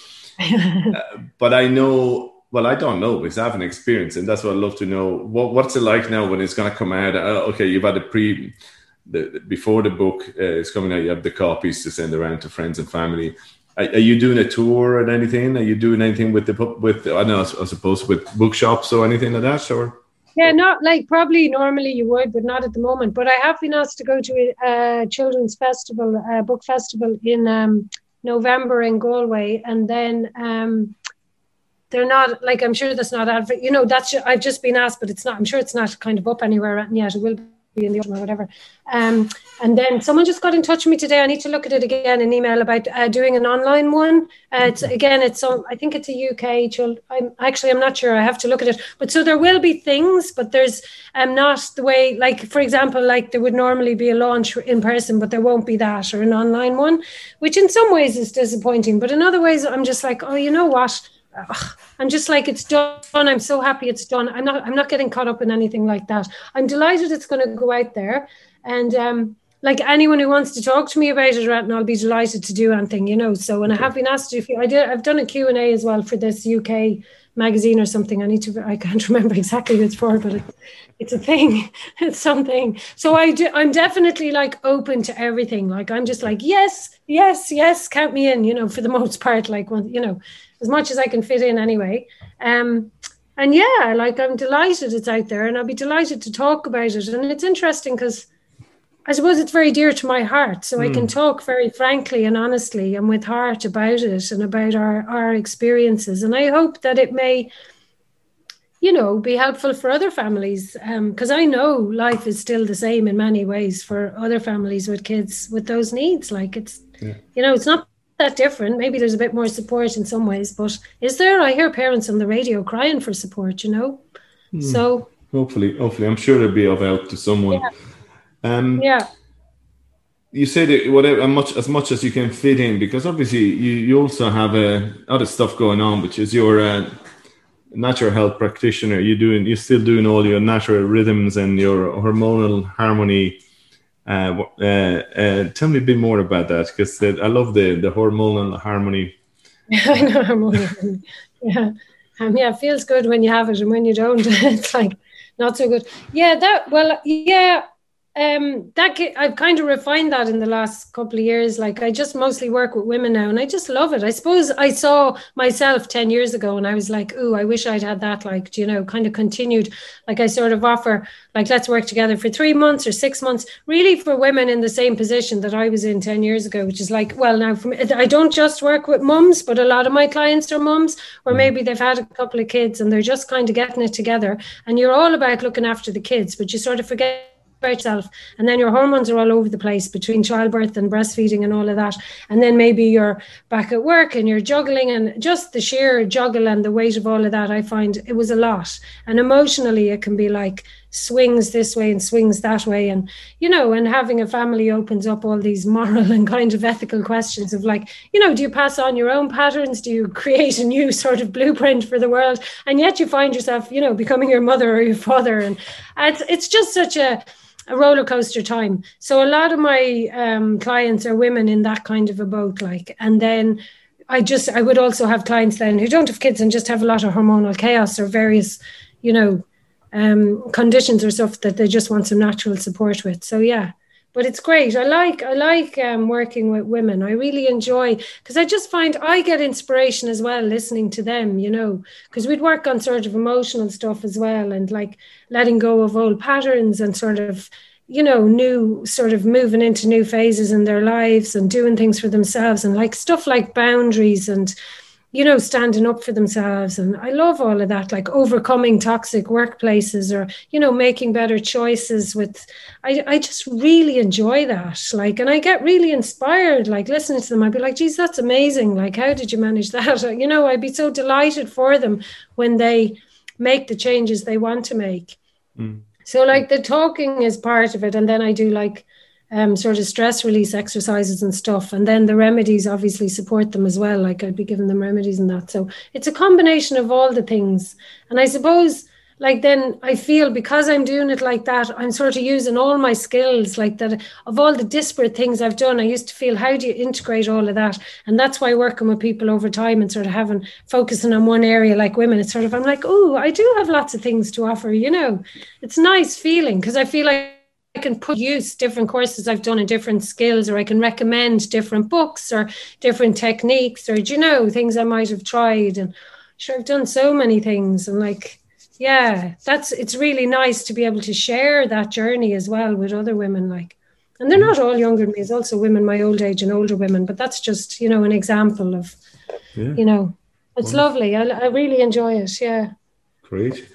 uh, but I know. Well, I don't know because I haven't experienced, and that's what I'd love to know. What what's it like now when it's going to come out? Uh, okay, you've had a pre, the, before the book uh, is coming out, you have the copies to send around to friends and family. Are, are you doing a tour or anything? Are you doing anything with the with I don't know, I suppose with bookshops or anything like that? Or yeah, not like probably normally you would, but not at the moment. But I have been asked to go to a, a children's festival, a book festival in um, November in Galway, and then. Um, They're not, like, I'm sure that's not, adver- you know, that's, I've just been asked, but it's not, I'm sure it's not kind of up anywhere yet. It will be in the autumn or whatever. Um, and then someone just got in touch with me today. I need to look at it again, an email about uh, doing an online one. Uh, it's again, it's, um, I think it's a U K child. I'm actually, I'm not sure. I have to look at it. But so there will be things, but there's um, not the way, like, for example, like there would normally be a launch in person, but there won't be that, or an online one, which in some ways is disappointing. But in other ways, I'm just like, oh, you know what? Ugh, I'm just like, it's done. I'm so happy it's done. I'm not I'm not getting caught up in anything like that. I'm delighted it's going to go out there. And um, like anyone who wants to talk to me about it, and I'll be delighted to do anything, you know. So, and okay. I have been asked if I did, I've done a Q and A as well for this U K magazine or something. I need to, I can't remember exactly who it's for, but it, it's a thing, it's something. So I do, I'm definitely like open to everything. Like, I'm just like, yes, yes, yes, count me in, you know, for the most part, like, you know, as much as I can fit in anyway. Um, and yeah, like, I'm delighted it's out there, and I'll be delighted to talk about it. And it's interesting because I suppose it's very dear to my heart. So mm. I can talk very frankly and honestly and with heart about it and about our, our experiences. And I hope that it may, you know, be helpful for other families. Because um, I know life is still the same in many ways for other families with kids with those needs. Like, it's, yeah. you know, it's not that different. Maybe there's a bit more support in some ways, but is there? I hear parents on the radio crying for support, you know. Mm. So hopefully, hopefully, I'm sure it'll be of help to someone. Yeah. Um, yeah. You say that whatever, as much as much as you can fit in, because obviously you, you also have a other stuff going on, which is you're a natural health practitioner. You're doing, you're still doing all your natural rhythms and your hormonal harmony. Uh, uh, uh, tell me a bit more about that, because I love the the hormonal harmony. I know hormonal harmony. Yeah, um, yeah, it feels good when you have it, and when you don't, it's like not so good. Yeah, that well, yeah. Um, that I've kind of refined that in the last couple of years. Like, I just mostly work with women now, and I just love it. I suppose I saw myself ten years ago, and I was like, "Ooh, I wish I'd had that." Like, you know, kind of continued. Like, I sort of offer, like, let's work together for three months or six months, really for women in the same position that I was in ten years ago, which is like, well, now for me, I don't just work with mums, but a lot of my clients are mums, or maybe they've had a couple of kids and they're just kind of getting it together. And you're all about looking after the kids, but you sort of forget yourself, and then your hormones are all over the place between childbirth and breastfeeding and all of that, and then maybe you're back at work and you're juggling, and just the sheer juggle and the weight of all of that, I find it was a lot. And emotionally it can be like swings this way and swings that way, and you know, and having a family opens up all these moral and kind of ethical questions of like, you know, do you pass on your own patterns? Do you create a new sort of blueprint for the world? And yet you find yourself, you know, becoming your mother or your father, and it's it's just such a a roller coaster time. So a lot of my um, clients are women in that kind of a boat, like, and then I just, I would also have clients then who don't have kids and just have a lot of hormonal chaos or various, you know, um, conditions or stuff that they just want some natural support with. So yeah, but it's great. I like, I like um, working with women. I really enjoy, because I just find I get inspiration as well listening to them, you know, because we'd work on sort of emotional stuff as well, and like letting go of old patterns and sort of, you know, new sort of moving into new phases in their lives and doing things for themselves, and like stuff like boundaries and, you know, standing up for themselves. And I love all of that, like overcoming toxic workplaces, or, you know, making better choices with, I, I just really enjoy that. Like, and I get really inspired, like listening to them. I'd be like, geez, that's amazing. Like, how did you manage that? You know, I'd be so delighted for them when they make the changes they want to make. Mm. So like the talking is part of it. And then I do like um, sort of stress release exercises and stuff. And then the remedies obviously support them as well. Like I'd be giving them remedies and that. So it's a combination of all the things. And I suppose like then I feel because I'm doing it like that, I'm sort of using all my skills like that of all the disparate things I've done. I used to feel, how do you integrate all of that? And that's why working with people over time and sort of having, focusing on one area like women, it's sort of, I'm like, oh, I do have lots of things to offer, you know. It's a nice feeling because I feel like I can put use different courses I've done in different skills, or I can recommend different books or different techniques, or, you know, things I might have tried. And sure, I've done so many things, and like, yeah, that's, it's really nice to be able to share that journey as well with other women. Like, and they're not all younger than me. There's also women my old age and older women, but that's just, you know, an example of, yeah. you know, it's Wonderful. Lovely. I, I really enjoy it. Yeah. Great.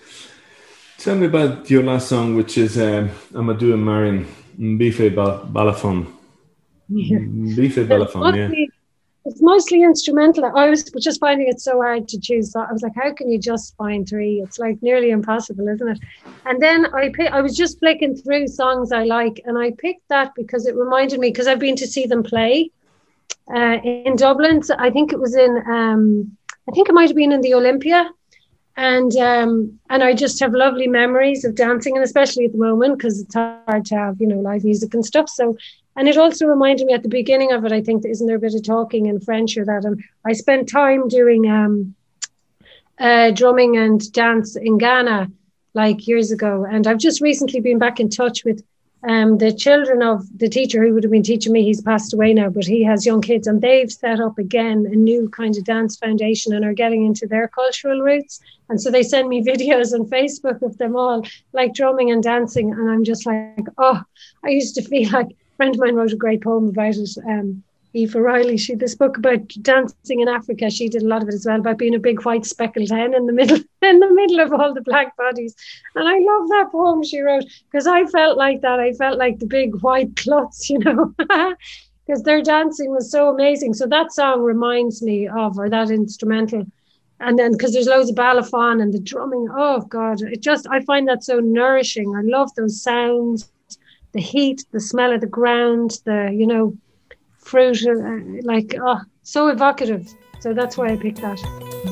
Tell me about your last song, which is um, Amadou and Marin, Bife Balafon. Yeah. Bife Balafon, yeah. It's mostly instrumental. I was just finding it so hard to choose. So I was like, how can you just find three? It's like nearly impossible, isn't it? And then I pick, I was just flicking through songs I like, and I picked that because it reminded me, because I've been to see them play uh, in Dublin. So I think it was in, um, I think it might have been in the Olympia. And um, and I just have lovely memories of dancing, and especially at the moment because it's hard to have, you know, live music and stuff. So, and it also reminded me at the beginning of it, I think, isn't there a bit of talking in French or that? And I spent time doing um, uh, drumming and dance in Ghana like years ago. And I've just recently been back in touch with um, the children of the teacher who would have been teaching me. He's passed away now, but he has young kids, and they've set up again a new kind of dance foundation and are getting into their cultural roots. And so they send me videos on Facebook of them all like drumming and dancing. And I'm just like, oh, I used to feel like, a friend of mine wrote a great poem about it. Um, Eve O'Reilly, she this book about dancing in Africa. She did a lot of it as well, about being a big white speckled hen in the middle, in the middle of all the black bodies. And I love that poem she wrote because I felt like that. I felt like the big white klutz, you know, because their dancing was so amazing. So that song reminds me of, or that instrumental. And then because there's loads of balafon and the drumming. Oh God, it just, I find that so nourishing. I love those sounds, the heat, the smell of the ground, the, you know, fruit, uh, like, oh, so evocative. So that's why I picked that.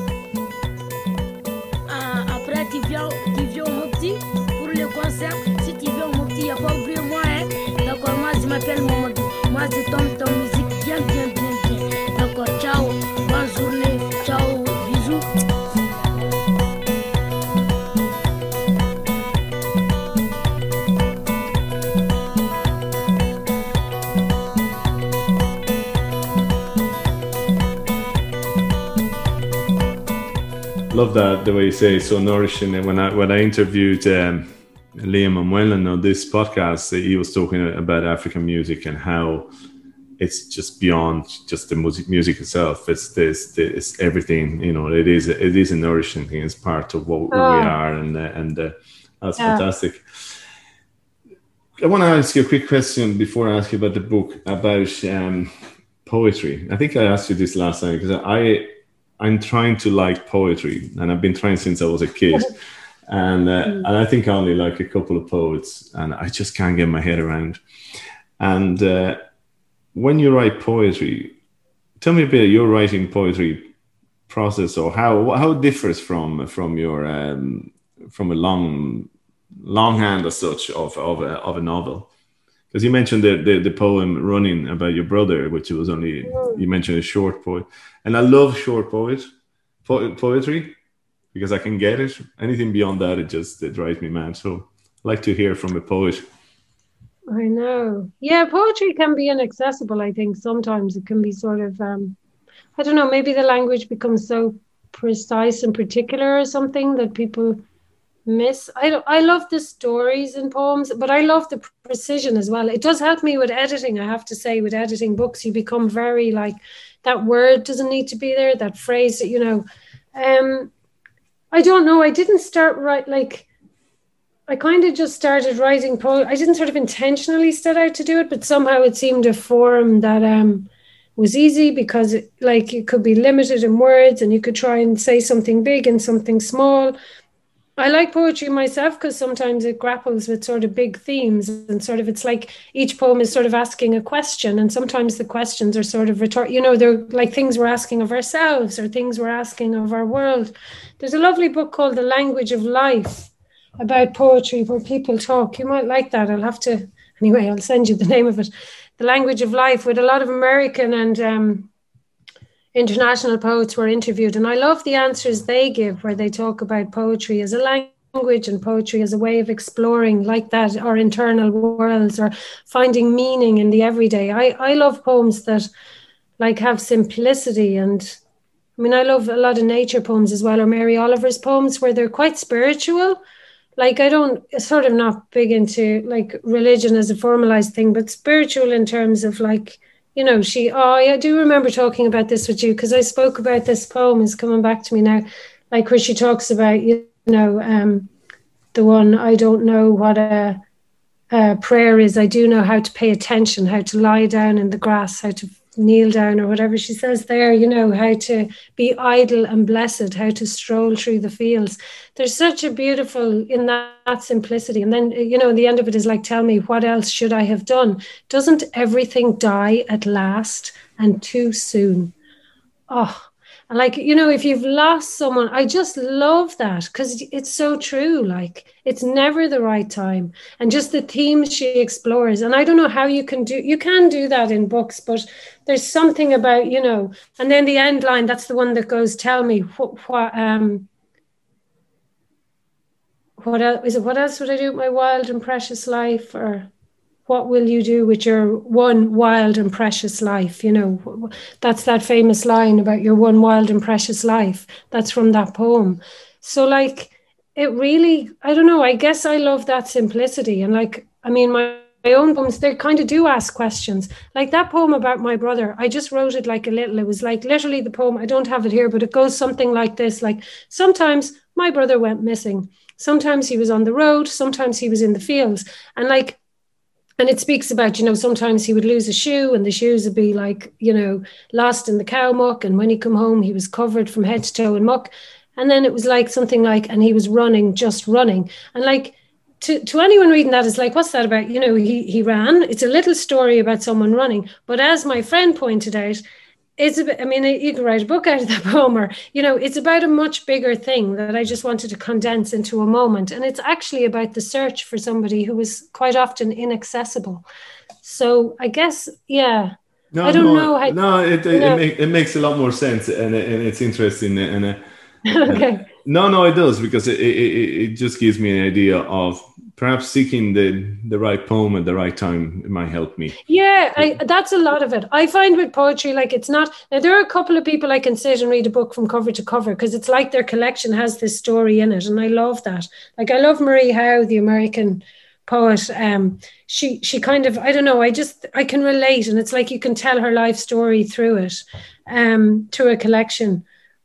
Uh, après, tu viens, tu viens au Mopti pour le concert. Si tu viens au Mopti, il n'y a pas oublié moi, hein. D'accord, moi je m'appelle Momodou. Moi je tombe ton musique bien, bien, bien, bien. D'accord, ciao, bonne journée, ciao, bisous. Love that, the way you say it's so nourishing. And when I when I interviewed um, Liam M'Wellen on this podcast, he was talking about African music and how it's just beyond just the music music itself. It's this, it's everything. You know, it is it is a nourishing thing. It's part of what, who oh. we are, and uh, and uh, that's yeah. fantastic. I want to ask you a quick question before I ask you about the book, about um, poetry. I think I asked you this last time because I. I'm trying to like poetry, and I've been trying since I was a kid. And uh, and I think I only like a couple of poets, and I just can't get my head around. And uh, when you write poetry, tell me a bit of your writing poetry process, or how how it differs from from your um, from a long longhand as such of of a, of a novel. Because you mentioned the, the the poem "Running" about your brother, which was only you mentioned a short poet, and I love short poet po- poetry because I can get it. Anything beyond that, it just it drives me mad. So I like to hear from a poet. I know, yeah, poetry can be inaccessible. I think sometimes it can be sort of, um, I don't know, maybe the language becomes so precise and particular or something that people miss. I I love the stories in poems, but I love the precision as well. It does help me with editing, I have to say. With editing books, you become very like, that word doesn't need to be there, that phrase that, you know. Um, I don't know, I didn't start right, like, I kind of just started writing poetry. I didn't sort of intentionally set out to do it, but somehow it seemed a form that um was easy because it, like, it could be limited in words and you could try and say something big and something small. I like poetry myself because sometimes it grapples with sort of big themes, and sort of it's like each poem is sort of asking a question, and sometimes the questions are sort of retort, you know, they're like things we're asking of ourselves or things we're asking of our world. There's a lovely book called The Language of Life about poetry where people talk. You might like that. I'll have to, anyway, I'll send you the name of it. The Language of Life, with a lot of American and um, international poets were interviewed, and I love the answers they give where they talk about poetry as a language and poetry as a way of exploring like that our internal worlds or finding meaning in the everyday. I, I love poems that like have simplicity, and I mean I love a lot of nature poems as well, or Mary Oliver's poems where they're quite spiritual. Like I don't, sort of not big into like religion as a formalized thing, but spiritual in terms of like, you know, she, oh, I do remember talking about this with you because I spoke about this poem, is coming back to me now, like where she talks about, you know, um, the one, I don't know what a, a prayer is. I do know how to pay attention, how to lie down in the grass, how to kneel down or whatever she says there, you know, how to be idle and blessed, how to stroll through the fields. There's such a beautiful in that, that simplicity. And then, you know, the end of it is like, tell me, what else should I have done? Doesn't everything die at last and too soon? Oh, And like, you know, if you've lost someone, I just love that because it's so true. Like, it's never the right time. And just the themes she explores. And I don't know how you can do, you can do that in books, but there's something about, you know, and then the end line, that's the one that goes, tell me what, what um, what else, is it, what else would I do with my wild and precious life? Or what will you do with your one wild and precious life? You know, that's that famous line about your one wild and precious life. That's from that poem. So like, it really, I don't know, I guess I love that simplicity. And like, I mean, my, my own poems, they kind of do ask questions. Like that poem about my brother, I just wrote it like a little, it was like literally the poem, I don't have it here, but it goes something like this, like, sometimes my brother went missing. Sometimes he was on the road, sometimes he was in the fields. And like, and it speaks about, you know, sometimes he would lose a shoe and the shoes would be like, you know, lost in the cow muck. And when he come home, he was covered from head to toe in muck. And then it was like something like, and he was running, just running. And like, to, to anyone reading that, it's like, what's that about? You know, he, he ran. It's a little story about someone running. But as my friend pointed out, it's a bit, I mean, you could write a book out of that poem, or, you know, it's about a much bigger thing that I just wanted to condense into a moment. And it's actually about the search for somebody who was quite often inaccessible. So I guess, yeah, no, I don't no, know. How, no, it, it, you know. it, make, it makes a lot more sense, and, and it's interesting. And uh, Okay. uh, no, no, it does, because it, it, it just gives me an idea of perhaps seeking the, the right poem at the right time. It might help me. Yeah, I, that's a lot of it. I find with poetry, like it's not, now there are a couple of people I can sit and read a book from cover to cover because it's like their collection has this story in it. And I love that. Like I love Marie Howe, the American poet. Um, she, she kind of, I don't know, I just, I can relate. And it's like you can tell her life story through it, um, through a collection.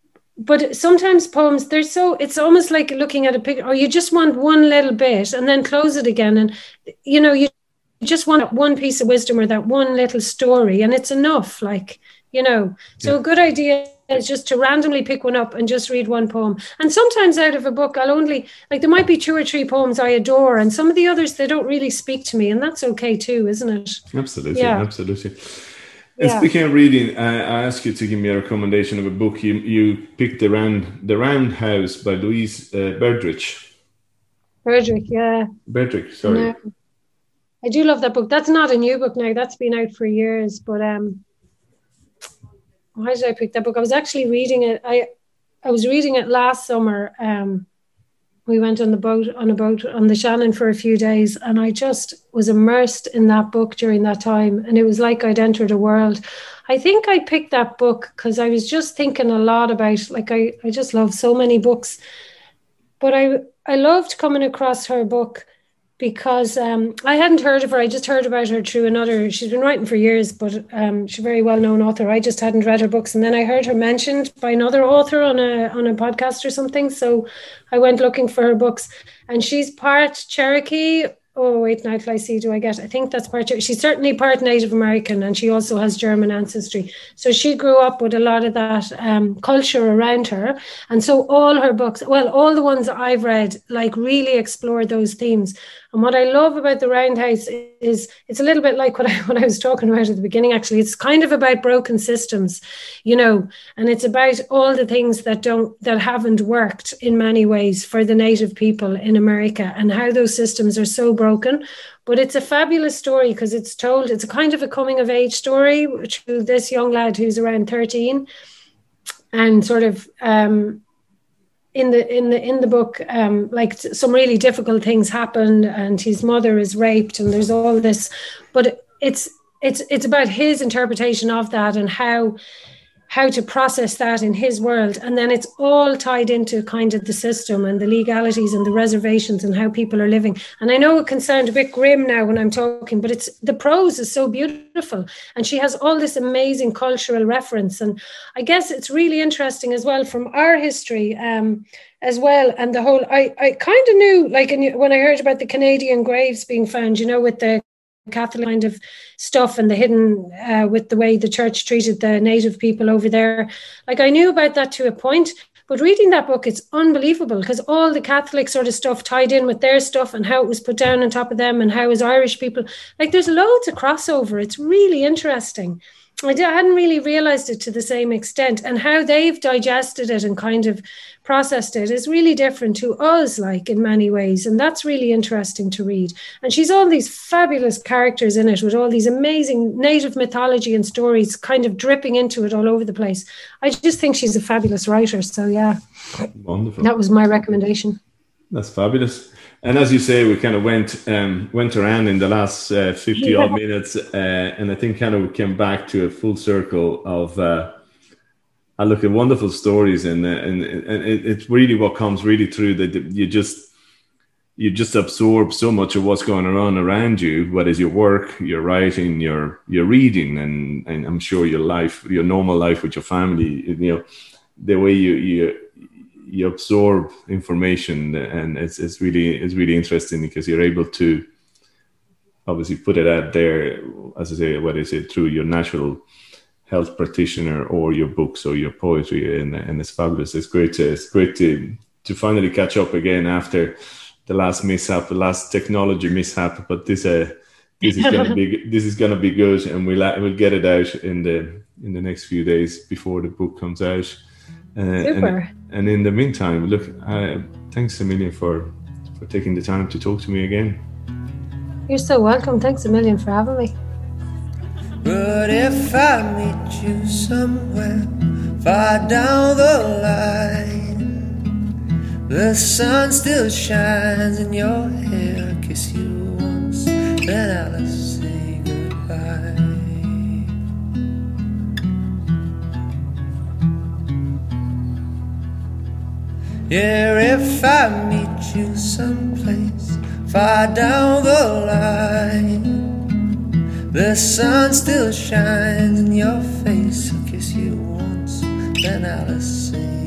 But sometimes poems, they're so, it's almost like looking at a picture, or you just want one little bit and then close it again. And, you know, you just want one piece of wisdom or that one little story, and it's enough, like, you know. So yeah. A good idea is just to randomly pick one up and just read one poem. And sometimes out of a book, I'll only, like, there might be two or three poems I adore, and some of the others, they don't really speak to me, and that's okay too, isn't it? Absolutely, yeah. absolutely. And yeah. Speaking of reading, uh, I asked you to give me a recommendation of a book. You you picked the Round the Round House by Louise uh, Berдрich. Berdrach, yeah. Berdrach, sorry. No. I do love that book. That's not a new book now. That's been out for years. But um, why did I pick that book? I was actually reading it. I I was reading it last summer. Um, we went on the boat on a boat on the Shannon for a few days, and I just was immersed in that book during that time. And it was like I'd entered a world. I think I picked that book because I was just thinking a lot about, like, I, I just love so many books. But I I loved coming across her book because um, I hadn't heard of her. I just heard about her through another, she's been writing for years, but um, she's a very well-known author. I just hadn't read her books. And then I heard her mentioned by another author on a on a podcast or something. So I went looking for her books. And she's part Cherokee. Oh, wait, now I see, do I get, I think that's part, she's certainly part Native American, and she also has German ancestry. So she grew up with a lot of that um, culture around her. And so all her books, well, all the ones that I've read, like, really explore those themes. And what I love about The Roundhouse is it's a little bit like what I, what I was talking about at the beginning, actually. It's kind of about broken systems, you know, and it's about all the things that don't, that haven't worked in many ways for the Native people in America, and how those systems are so broken. But it's a fabulous story because it's told, it's a kind of a coming of age story through this young lad who's around thirteen, and sort of, um, in the in the in the book, um, like some really difficult things happen, and his mother is raped, and there's all this, but it's it's it's about his interpretation of that and how how to process that in his world. And then it's all tied into kind of the system and the legalities and the reservations and how people are living. And I know it can sound a bit grim now when I'm talking, but it's, the prose is so beautiful. And she has all this amazing cultural reference. And I guess it's really interesting as well from our history um, as well. And the whole, I, I kind of knew, like in, when I heard about the Canadian graves being found, you know, with the Catholic kind of stuff and the hidden uh, with the way the church treated the native people over there. Like, I knew about that to a point, but reading that book, it's unbelievable because all the Catholic sort of stuff tied in with their stuff and how it was put down on top of them and how as Irish people, like, there's loads of crossover. It's really interesting. I hadn't really realized it to the same extent, and how they've digested it and kind of processed it is really different to us, like in many ways. And that's really interesting to read. And she's all these fabulous characters in it with all these amazing native mythology and stories kind of dripping into it all over the place. I just think she's a fabulous writer. So yeah, wonderful. That was my recommendation. That's fabulous. And as you say, we kind of went um, went around in the last uh, fifty yeah. odd minutes, uh, and I think kind of we came back to a full circle of uh, I look at wonderful stories, and uh, and and it's really what comes really through that you just you just absorb so much of what's going on around you, whether it's your work, your writing, your your reading, and and I'm sure your life, your normal life with your family, you know, the way you you. you absorb information, and it's it's really it's really interesting because you're able to obviously put it out there, as I say, whether it's through your natural health practitioner or your books or your poetry, and and it's fabulous. It's great to it's great to to finally catch up again after the last mishap, the last technology mishap. But this uh this is gonna be this is gonna be good, and we'll we'll get it out in the in the next few days before the book comes out. Uh, Super. And, and in the meantime, look, uh, thanks a million for, for taking the time to talk to me again. You're so welcome. Thanks a million for having me. But if I meet you somewhere far down the line, the sun still shines in your hair, kiss you once, then I'll say goodbye. Yeah, if I meet you someplace far down the line, the sun still shines in your face, I'll kiss you once, then I'll say